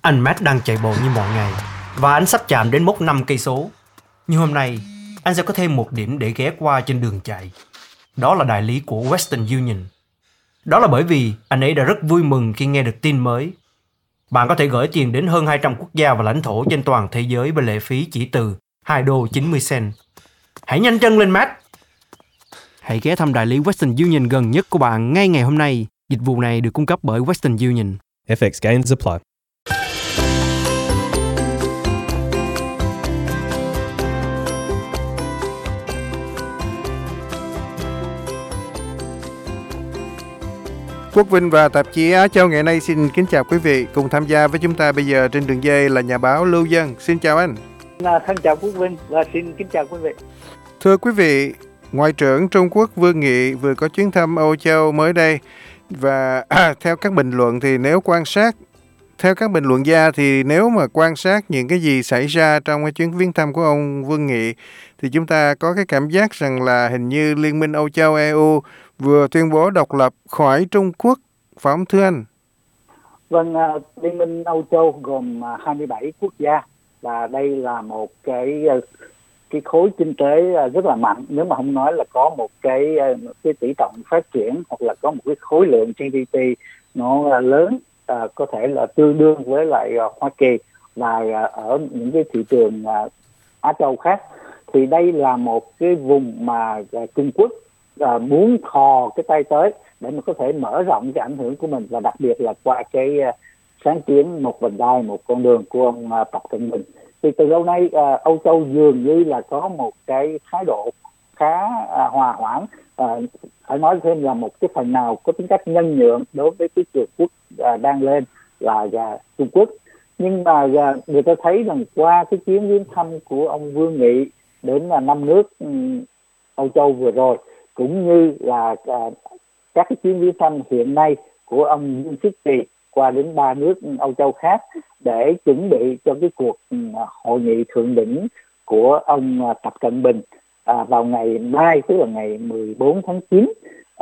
Anh Matt đang chạy bộ như mọi ngày và anh sắp chạm đến mốc 5 cây số. Nhưng hôm nay, anh sẽ có thêm một điểm để ghé qua trên đường chạy. Đó là đại lý của Western Union. Đó là bởi vì anh ấy đã rất vui mừng khi nghe được tin mới. Bạn có thể gửi tiền đến hơn 200 quốc gia và lãnh thổ trên toàn thế giới với lệ phí chỉ từ $2.90. Hãy nhanh chân lên, Matt! Hãy ghé thăm đại lý Western Union gần nhất của bạn ngay ngày hôm nay. Dịch vụ này được cung cấp bởi Western Union. FX gains apply. Quốc Vinh và tạp chí Á Châu ngày nay xin kính chào quý vị. Cùng tham gia với chúng ta bây giờ trên đường dây là nhà báo Lưu Dân. Xin chào anh. Thân chào Quốc Vinh và xin kính chào quý vị. Thưa quý vị, Ngoại trưởng Trung Quốc Vương Nghị vừa có chuyến thăm Âu Châu mới đây. Và theo các bình luận thì theo các bình luận gia thì nếu mà quan sát những cái gì xảy ra trong cái chuyến viếng thăm của ông Vương Nghị thì chúng ta có cái cảm giác rằng là hình như Liên minh Âu Châu EU vừa tuyên bố độc lập khỏi Trung Quốc, phải không thưa anh? Vâng, Liên minh Âu Châu gồm 27 quốc gia và đây là một cái khối kinh tế rất là mạnh. Nếu mà không nói là có một cái tỷ trọng phát triển hoặc là có một cái khối lượng GDP nó lớn, có thể là tương đương với lại Hoa Kỳ và ở những cái thị trường Á Châu khác, thì đây là một cái vùng mà Trung Quốc muốn thò cái tay tới để mà có thể mở rộng cái ảnh hưởng của mình, và đặc biệt là qua cái sáng kiến một vành đai một con đường của ông Tập Cận Bình. Thì từ lâu nay Âu Châu dường như là có một cái thái độ khá hòa hoãn, phải nói thêm là một cái phần nào có tính cách nhân nhượng đối với cái cường quốc đang lên là Trung Quốc. Nhưng mà người ta thấy rằng qua cái chuyến viếng thăm của ông Vương Nghị đến 5 nước Âu Châu vừa rồi, cũng như là các cái chuyến viếng thăm hiện nay của ông Dương Sức Trì qua đến 3 nước Âu Châu khác để chuẩn bị cho cái cuộc hội nghị thượng đỉnh của ông Tập Cận Bình vào ngày mai, tức là ngày 14 tháng 9,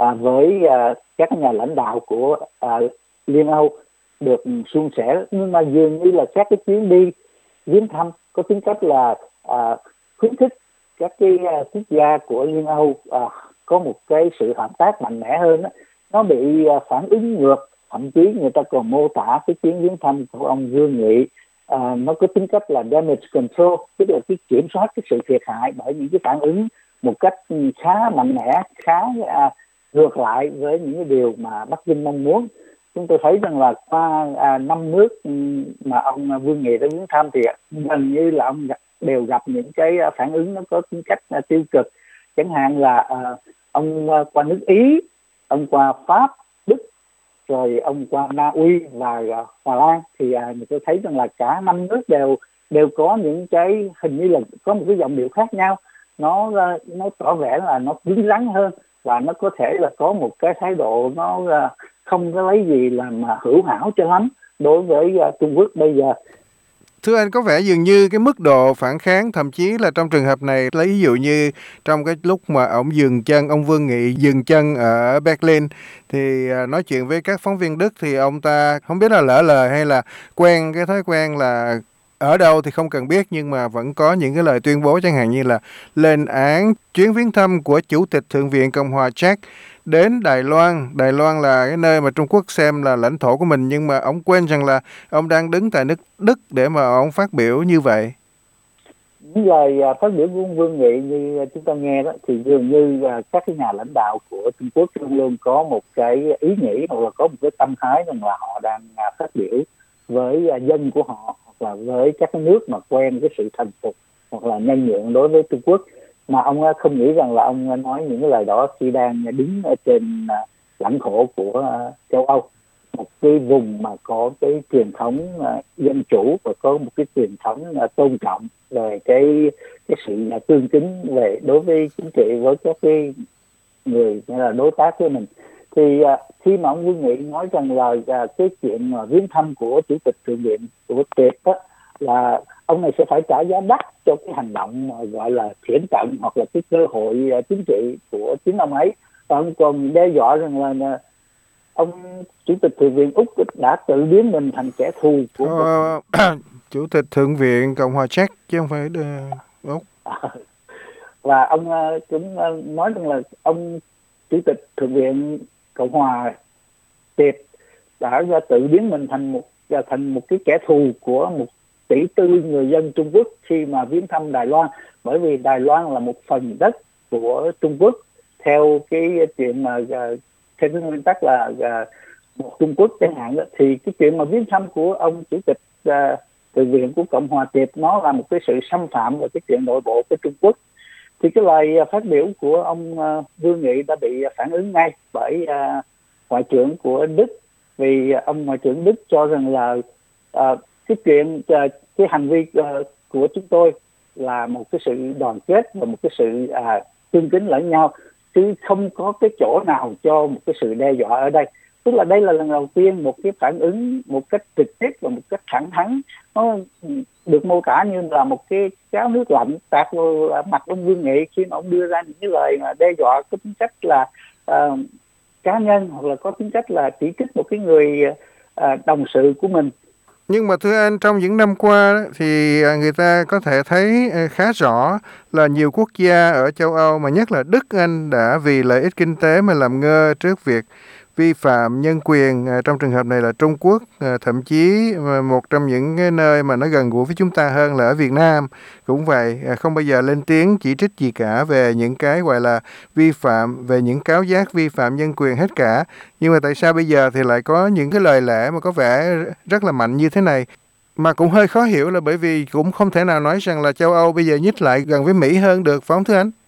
với các nhà lãnh đạo của Liên Âu được suôn sẻ. Nhưng mà dường như là các cái chuyến đi viếng thăm có tính cách là khuyến khích các cái quốc gia của Liên Âu có một cái sự hợp tác mạnh mẽ hơn đó. Nó bị phản ứng ngược, thậm chí người ta còn mô tả cái chuyến viếng thăm của ông Vương Nghị nó có tính cách là damage control, tức là cái kiểm soát cái sự thiệt hại bởi những cái phản ứng một cách khá mạnh mẽ, khá ngược lại với những cái điều mà Bắc Kinh mong muốn. Chúng tôi thấy rằng là qua 5 nước mà ông Vương Nghị đã viếng thăm thì gần như là ông đều gặp những cái phản ứng nó có tính cách tiêu cực. Chẳng hạn là ông qua nước Ý, ông qua Pháp, Đức, rồi ông qua Na Uy và Hà Lan, thì người tôi thấy rằng là cả 5 nước đều có những cái hình như là có một cái giọng điệu khác nhau. Nó tỏ vẻ là nó cứng rắn hơn và nó có thể là có một cái thái độ nó không có lấy gì làm hữu hảo cho lắm đối với Trung Quốc bây giờ. Thưa anh, có vẻ dường như cái mức độ phản kháng, thậm chí là trong trường hợp này, lấy ví dụ như trong cái lúc mà ông Vương Nghị dừng chân ở Berlin thì nói chuyện với các phóng viên Đức thì ông ta không biết là lỡ lời hay là quen cái thói quen là ở đâu thì không cần biết, nhưng mà vẫn có những cái lời tuyên bố chẳng hạn như là lên án chuyến viếng thăm của Chủ tịch Thượng viện Cộng hòa Czech đến Đài Loan. Đài Loan là cái nơi mà Trung Quốc xem là lãnh thổ của mình, nhưng mà ông quên rằng là ông đang đứng tại nước Đức để mà ông phát biểu như vậy. Những lời phát biểu của Vương Nghị như chúng ta nghe đó thì dường như các cái nhà lãnh đạo của Trung Quốc luôn luôn có một cái ý nghĩ hoặc là có một cái tâm thái rằng là họ đang phát biểu với dân của họ hoặc là với các cái nước mà quen cái sự thành phục hoặc là nhân nhượng đối với Trung Quốc. Mà ông không nghĩ rằng là ông nói những cái lời đó khi đang đứng ở trên lãnh thổ của châu Âu, một cái vùng mà có cái truyền thống dân chủ và có một cái truyền thống tôn trọng về cái sự tương kính về đối với chính trị với các cái người như là đối tác của mình. Thì khi mà ông Vương Nghị nói rằng là cái chuyện viếng thăm của Chủ tịch Thượng viện của Triệt đó là ông này sẽ phải trả giá đắt cho cái hành động gọi là thiển cận hoặc là cái cơ hội chính trị của chính ông ấy, và ông còn đe dọa rằng là ông chủ tịch Thượng viện Úc đã tự biến mình thành kẻ thù của một Chủ tịch Thượng viện Cộng hòa Séc chứ không phải Úc. và ông cũng nói rằng là ông chủ tịch Thượng viện Cộng hòa Tiệp đã tự biến mình thành một cái kẻ thù của 1,4 tỷ người dân Trung Quốc khi mà viếng thăm Đài Loan, bởi vì Đài Loan là một phần đất của Trung Quốc theo cái chuyện mà theo cái nguyên tắc là một Trung Quốc chẳng hạn đó. Thì cái chuyện mà viếng thăm của ông chủ tịch Thượng viện của Cộng hòa Tiệp nó là một cái sự xâm phạm vào cái chuyện nội bộ của Trung Quốc. Thì cái lời phát biểu của ông Vương Nghị đã bị phản ứng ngay bởi ngoại trưởng của Đức, vì ông ngoại trưởng Đức cho rằng là cái chuyện cái hành vi của chúng tôi là một cái sự đoàn kết và một cái sự tương kính lẫn nhau, chứ không có cái chỗ nào cho một cái sự đe dọa ở đây. Tức là đây là lần đầu tiên một cái phản ứng một cách trực tiếp và một cách thẳng thắn, nó được mô tả như là một cái cháo nước lạnh tạt vào mặt ông Vương Nghị khi mà ông đưa ra những cái lời mà đe dọa có tính cách là cá nhân, hoặc là có tính cách là chỉ trích một cái người đồng sự của mình. Nhưng mà thưa anh, trong những năm qua thì người ta có thể thấy khá rõ là nhiều quốc gia ở châu Âu, mà nhất là Đức, Anh đã vì lợi ích kinh tế mà làm ngơ trước việc vi phạm nhân quyền. Trong trường hợp này là Trung Quốc, thậm chí một trong những cái nơi mà nó gần gũi với chúng ta hơn là ở Việt Nam cũng vậy, không bao giờ lên tiếng chỉ trích gì cả về những cái gọi là vi phạm, về những cáo giác vi phạm nhân quyền hết cả. Nhưng mà tại sao bây giờ thì lại có những cái lời lẽ mà có vẻ rất là mạnh như thế này? Mà cũng hơi khó hiểu là bởi vì cũng không thể nào nói rằng là châu Âu bây giờ nhích lại gần với Mỹ hơn được, phải không thưa anh?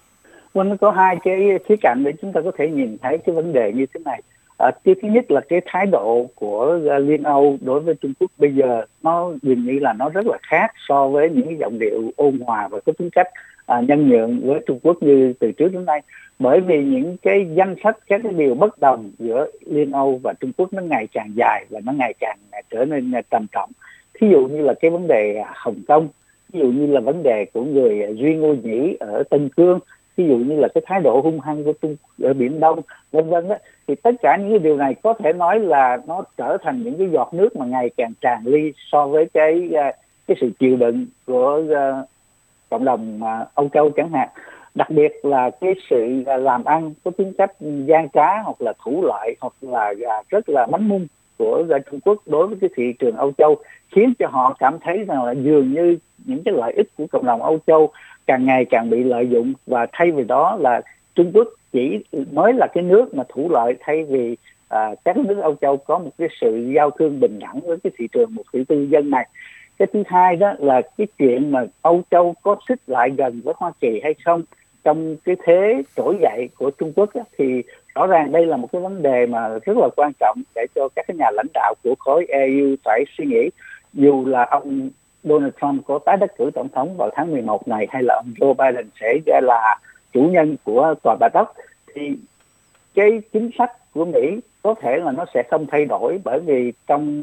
Nó có hai cái khía cạnh để chúng ta có thể nhìn thấy cái vấn đề như thế này. Cái thứ nhất là cái thái độ của Liên Âu đối với Trung Quốc bây giờ nó dường như là nó rất là khác so với những cái giọng điệu ôn hòa và có tính cách nhân nhượng với Trung Quốc như từ trước đến nay. Bởi vì những cái danh sách các cái điều bất đồng giữa Liên Âu và Trung Quốc nó ngày càng dài và nó ngày càng trở nên trầm trọng. Thí dụ như là cái vấn đề Hồng Kông, ví dụ như là vấn đề của người Duy Ngô Nhĩ ở Tân Cương, ví dụ như là cái thái độ hung hăng của Trung Quốc ở Biển Đông, vân vân đó. Thì tất cả những cái điều này có thể nói là nó trở thành những cái giọt nước mà ngày càng tràn ly so với cái sự chịu đựng của cộng đồng Âu Châu chẳng hạn. Đặc biệt là cái sự làm ăn có tính cách gian trá hoặc là thủ lợi hoặc là rất là bánh mung của Trung Quốc đối với cái thị trường Âu Châu, khiến cho họ cảm thấy rằng là dường như những cái lợi ích của cộng đồng Âu Châu càng ngày càng bị lợi dụng, và thay vì đó là Trung Quốc chỉ mới là cái nước mà thủ lợi, thay vì các nước Âu Châu có một cái sự giao thương bình đẳng với cái thị trường 1,4 tỷ dân này. Cái thứ hai đó là cái chuyện mà Âu Châu có xích lại gần với Hoa Kỳ hay không trong cái thế trỗi dậy của Trung Quốc đó, thì rõ ràng đây là một cái vấn đề mà rất là quan trọng để cho các cái nhà lãnh đạo của khối EU phải suy nghĩ. Dù là ông Donald Trump có tái đắc cử tổng thống vào tháng 11 này, hay là ông Joe Biden sẽ là chủ nhân của Tòa Bạch Ốc, thì cái chính sách của Mỹ có thể là nó sẽ không thay đổi, bởi vì trong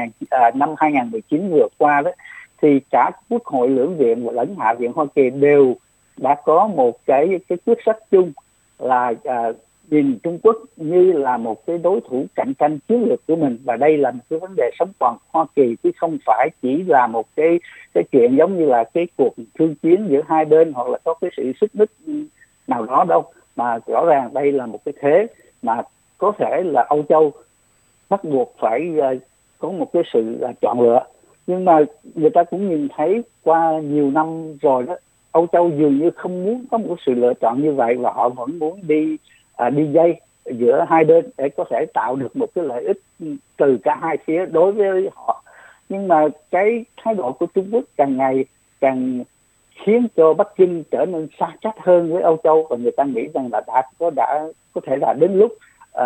năm 2019 vừa qua đó, thì cả Quốc hội lưỡng viện và lẫn Hạ viện Hoa Kỳ đều đã có một cái quyết sách chung là nhìn Trung Quốc như là một cái đối thủ cạnh tranh chiến lược của mình, và đây là một cái vấn đề sống còn Hoa Kỳ, chứ không phải chỉ là một cái chuyện giống như là cái cuộc thương chiến giữa hai bên hoặc là có cái sự xích mích nào đó đâu, mà rõ ràng đây là một cái thế mà có thể là Âu Châu bắt buộc phải có một cái sự chọn lựa. Nhưng mà người ta cũng nhìn thấy qua nhiều năm rồi đó, Âu Châu dường như không muốn có một sự lựa chọn như vậy, và họ vẫn muốn đi dây giữa hai bên để có thể tạo được một cái lợi ích từ cả hai phía đối với họ. Nhưng mà cái thái độ của Trung Quốc càng ngày càng khiến cho Bắc Kinh trở nên xa cách hơn với Âu Châu, và người ta nghĩ rằng là đã có thể là đến lúc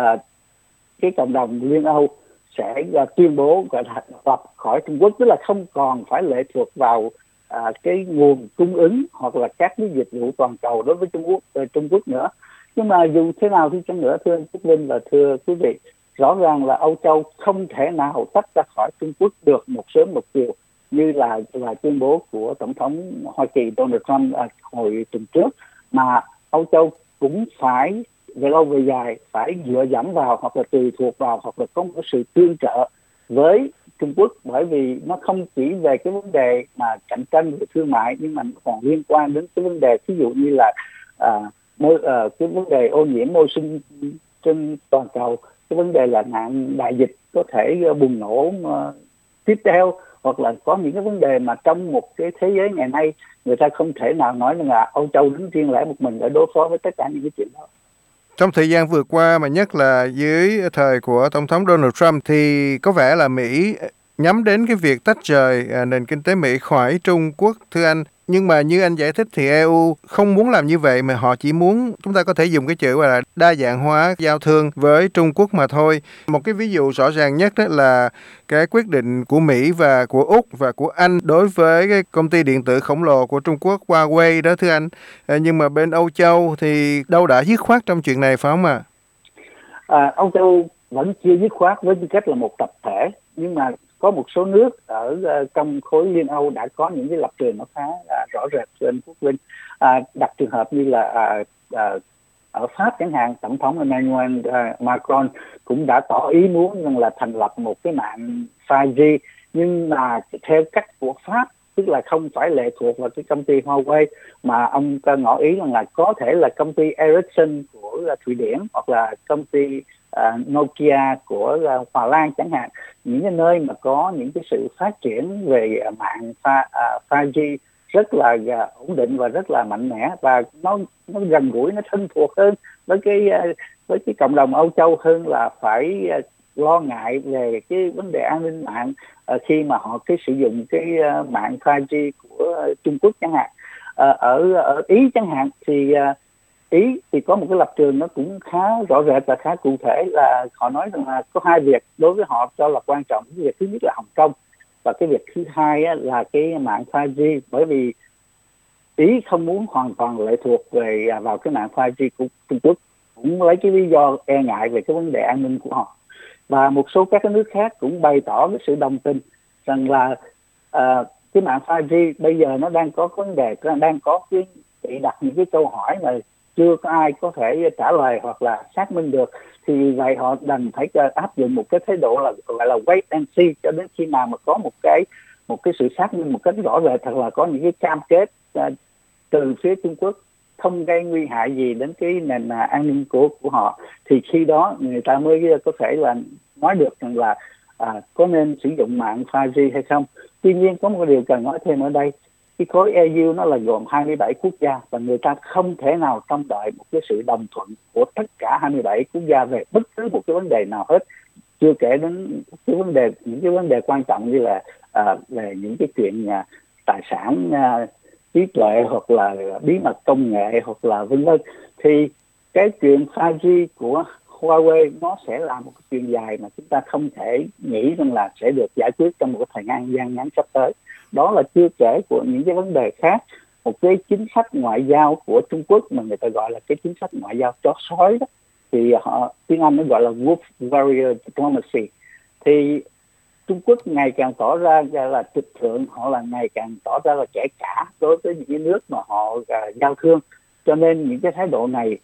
cái cộng đồng Liên Âu sẽ tuyên bố gọi là độc khỏi Trung Quốc, tức là không còn phải lệ thuộc vào cái nguồn cung ứng hoặc là các cái dịch vụ toàn cầu đối với Trung Quốc nữa. Nhưng mà dù thế nào thì chăng nữa, thưa anh Quốc Linh và thưa quý vị, rõ ràng là Âu Châu không thể nào tách ra khỏi Trung Quốc được một sớm một chiều như là tuyên bố của Tổng thống Hoa Kỳ Donald Trump hồi tuần trước, mà Âu Châu cũng phải về lâu về dài phải dựa dẫm vào hoặc là tùy thuộc vào hoặc là có một sự tương trợ với Trung Quốc, bởi vì nó không chỉ về cái vấn đề mà cạnh tranh về thương mại, nhưng mà nó còn liên quan đến cái vấn đề ví dụ như là cái vấn đề ô nhiễm môi sinh trên toàn cầu, cái vấn đề là nạn đại dịch có thể bùng nổ tiếp theo, hoặc là có những cái vấn đề mà trong một cái thế giới ngày nay người ta không thể nào nói là Âu Châu đứng riêng lẻ một mình để đối phó với tất cả những cái chuyện đó. Trong thời gian vừa qua mà nhất là dưới thời của Tổng thống Donald Trump thì có vẻ là Mỹ nhắm đến cái việc tách rời nền kinh tế Mỹ khỏi Trung Quốc, thưa anh. Nhưng mà như anh giải thích thì EU không muốn làm như vậy, mà họ chỉ muốn, chúng ta có thể dùng cái chữ là đa dạng hóa giao thương với Trung Quốc mà thôi. Một cái ví dụ rõ ràng nhất đó là cái quyết định của Mỹ và của Úc và của Anh đối với cái công ty điện tử khổng lồ của Trung Quốc Huawei đó thưa anh. Nhưng mà bên Âu Châu thì đâu đã dứt khoát trong chuyện này phải không ạ? Âu Châu vẫn chưa dứt khoát với tư cách là một tập thể, nhưng mà có một số nước ở trong khối Liên Âu đã có những cái lập trường nó khá rõ rệt trên Quốc Vinh. Đặt trường hợp như là ở Pháp chẳng hạn, Tổng thống Emmanuel Macron cũng đã tỏ ý muốn rằng là thành lập một cái mạng 5G, nhưng mà theo cách của Pháp, tức là không phải lệ thuộc vào cái công ty Huawei, mà ông ngỏ ý rằng là có thể là công ty Ericsson của Thụy Điển hoặc là công ty Nokia của Hòa Lan chẳng hạn, những cái nơi mà có những cái sự phát triển về mạng 5G rất là ổn định và rất là mạnh mẽ, và nó gần gũi, nó thân thuộc hơn với cái cộng đồng Âu Châu hơn là phải lo ngại về cái vấn đề an ninh mạng khi mà họ sử dụng cái mạng 5G của Trung Quốc chẳng hạn. Ở Ý chẳng hạn thì Ý thì có một cái lập trường nó cũng khá rõ rệt và khá cụ thể, là họ nói rằng là có hai việc đối với họ cho là quan trọng. Cái việc thứ nhất là Hồng Kông, và cái việc thứ hai là cái mạng 5G, bởi vì Ý không muốn hoàn toàn lệ thuộc vào cái mạng 5G của Trung Quốc, cũng lấy cái lý do e ngại về cái vấn đề an ninh của họ. Và một số các cái nước khác cũng bày tỏ cái sự đồng tình rằng là cái mạng 5G bây giờ nó đang có vấn đề, đang có cái bị đặt những cái câu hỏi mà chưa có ai có thể trả lời hoặc là xác minh được, thì vậy họ đành phải áp dụng một cái thái độ là gọi là wait and see cho đến khi nào mà có một cái sự xác minh một cách rõ rệt, thật là có những cái cam kết từ phía Trung Quốc không gây nguy hại gì đến cái nền an ninh của họ, thì khi đó người ta mới có thể là nói được rằng là có nên sử dụng mạng 5G hay không. Tuy nhiên có một điều cần nói thêm ở đây, cái khối EU nó là gồm 27 quốc gia, và người ta không thể nào trông đợi một cái sự đồng thuận của tất cả 27 quốc gia về bất cứ một cái vấn đề nào hết, chưa kể đến những cái vấn đề quan trọng như là về những cái chuyện tài sản trí tuệ hoặc là bí mật công nghệ hoặc là vân vân. Thì cái chuyện 5G của Huawei nó sẽ là một cái chuyện dài mà chúng ta không thể nghĩ rằng là sẽ được giải quyết trong một cái thời gian ngắn sắp tới. Đó là chưa kể của những cái vấn đề khác. Một cái chính sách ngoại giao của Trung Quốc mà người ta gọi là cái chính sách ngoại giao chó sói đó, thì tiếng Anh nó gọi là Wolf Warrior Diplomacy. Thì Trung Quốc ngày càng tỏ ra là trực thượng, họ là ngày càng tỏ ra là kẻ cả đối với những cái nước mà họ giao thương. Cho nên những cái thái độ này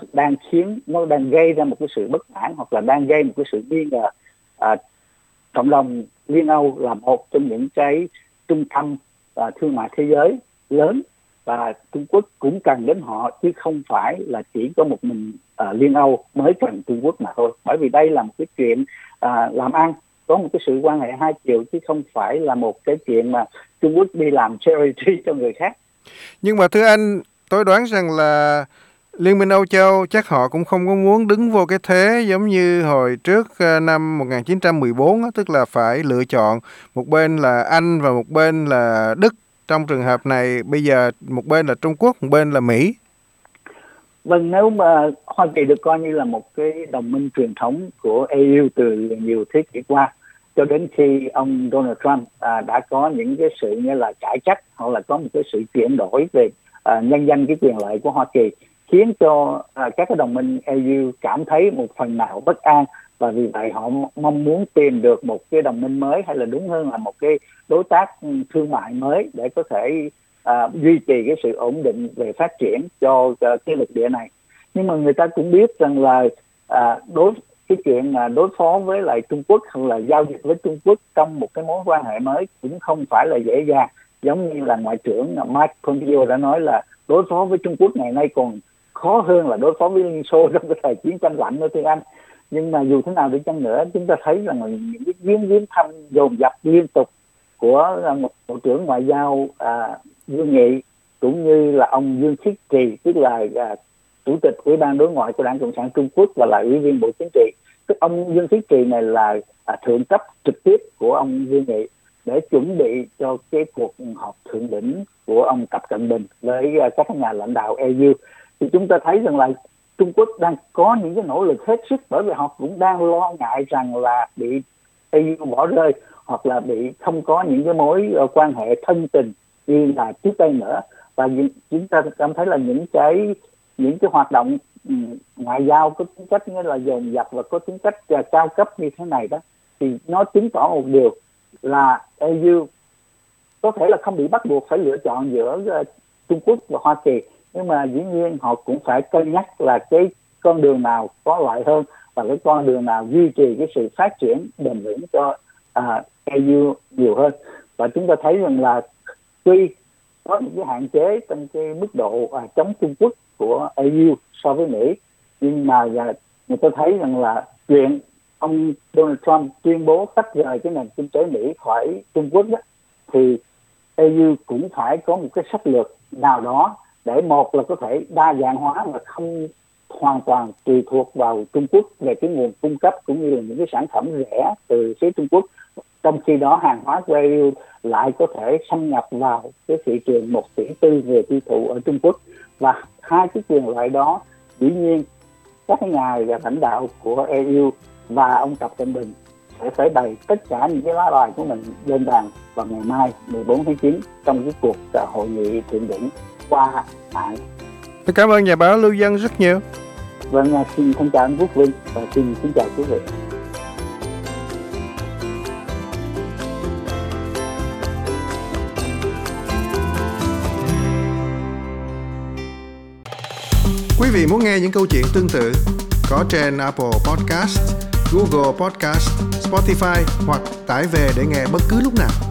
nó đang gây ra một cái sự bất mãn, hoặc là đang gây một cái sự nghi ngờ. Cộng đồng Liên Âu là một trong những cái trung tâm thương mại thế giới lớn, và Trung Quốc cũng cần đến họ, chứ không phải là chỉ có một mình Liên Âu mới cần Trung Quốc mà thôi. Bởi vì đây là một cái chuyện làm ăn, có một cái sự quan hệ hai chiều, chứ không phải là một cái chuyện mà Trung Quốc đi làm charity cho người khác. Nhưng mà thưa anh, tôi đoán rằng là Liên minh Âu Châu chắc họ cũng không có muốn đứng vô cái thế giống như hồi trước năm 1914, tức là phải lựa chọn một bên là Anh và một bên là Đức. Trong trường hợp này bây giờ một bên là Trung Quốc, một bên là Mỹ. Vâng, nếu mà Hoa Kỳ được coi như là một cái đồng minh truyền thống của EU từ nhiều thế kỷ qua, cho đến khi ông Donald Trump đã có những cái sự như là cải cách, hoặc là có một cái sự chuyển đổi về nhân danh cái quyền lợi của Hoa Kỳ, khiến cho các cái đồng minh EU cảm thấy một phần nào bất an, và vì vậy họ mong muốn tìm được một cái đồng minh mới, hay là đúng hơn là một cái đối tác thương mại mới để có thể duy trì cái sự ổn định về phát triển cho cái lục địa này. Nhưng mà người ta cũng biết rằng là cái chuyện đối phó với lại Trung Quốc hoặc là giao dịch với Trung Quốc trong một cái mối quan hệ mới cũng không phải là dễ dàng. Giống như là Ngoại trưởng Mike Pompeo đã nói là đối phó với Trung Quốc ngày nay còn khó hơn là đối phó với Liên Xô trong cái thời chiến tranh lạnh nữa thưa anh. Nhưng mà dù thế nào đi chăng nữa, chúng ta thấy rằng là những cái chuyến thăm dồn dập liên tục của Bộ trưởng Ngoại giao Vương Nghị cũng như là ông Dương Khiết Trì, tức là Chủ tịch Ủy ban Đối ngoại của Đảng Cộng sản Trung Quốc và là Ủy viên Bộ Chính trị. Ông Dương Khiết Trì này là thượng cấp trực tiếp của ông Vương Nghị để chuẩn bị cho cái cuộc họp thượng đỉnh của ông Tập Cận Bình với các nhà lãnh đạo EU. Thì chúng ta thấy rằng là Trung Quốc đang có những cái nỗ lực hết sức, bởi vì họ cũng đang lo ngại rằng là bị EU bỏ rơi hoặc là bị không có những cái mối quan hệ thân tình như là trước đây nữa. Và chúng ta cảm thấy là những cái hoạt động ngoại giao có tính cách như là dồn dập và có tính cách cao cấp như thế này đó, thì nó chứng tỏ một điều là EU có thể là không bị bắt buộc phải lựa chọn giữa Trung Quốc và Hoa Kỳ, nhưng mà dĩ nhiên họ cũng phải cân nhắc là cái con đường nào có lợi hơn và cái con đường nào duy trì cái sự phát triển bền vững cho EU nhiều hơn. Và chúng ta thấy rằng là tuy có những cái hạn chế trong cái mức độ chống Trung Quốc của EU so với Mỹ, nhưng mà người ta thấy rằng là chuyện ông Donald Trump tuyên bố tách rời cái nền kinh tế Mỹ khỏi Trung Quốc đó, thì EU cũng phải có một cái sách lược nào đó để một là có thể đa dạng hóa và không hoàn toàn tùy thuộc vào Trung Quốc về cái nguồn cung cấp cũng như là những cái sản phẩm rẻ từ phía Trung Quốc, trong khi đó hàng hóa của EU lại có thể xâm nhập vào cái thị trường 1,4 tỷ về tiêu thụ ở Trung Quốc. Và hai cái quyền lợi đó dĩ nhiên các cái nhà lãnh đạo của EU và ông Tập Cận Bình sẽ phải bày tất cả những cái lá bài của mình lên bàn vào ngày mai 14 tháng 9 trong cái cuộc hội nghị thượng đỉnh qua hạn. Cảm ơn nhà báo Lưu Dân rất nhiều. Vâng, xin thân chào anh Quốc Vinh và xin chào quý vị. Quý vị muốn nghe những câu chuyện tương tự có trên Apple Podcast, Google Podcast, Spotify hoặc tải về để nghe bất cứ lúc nào.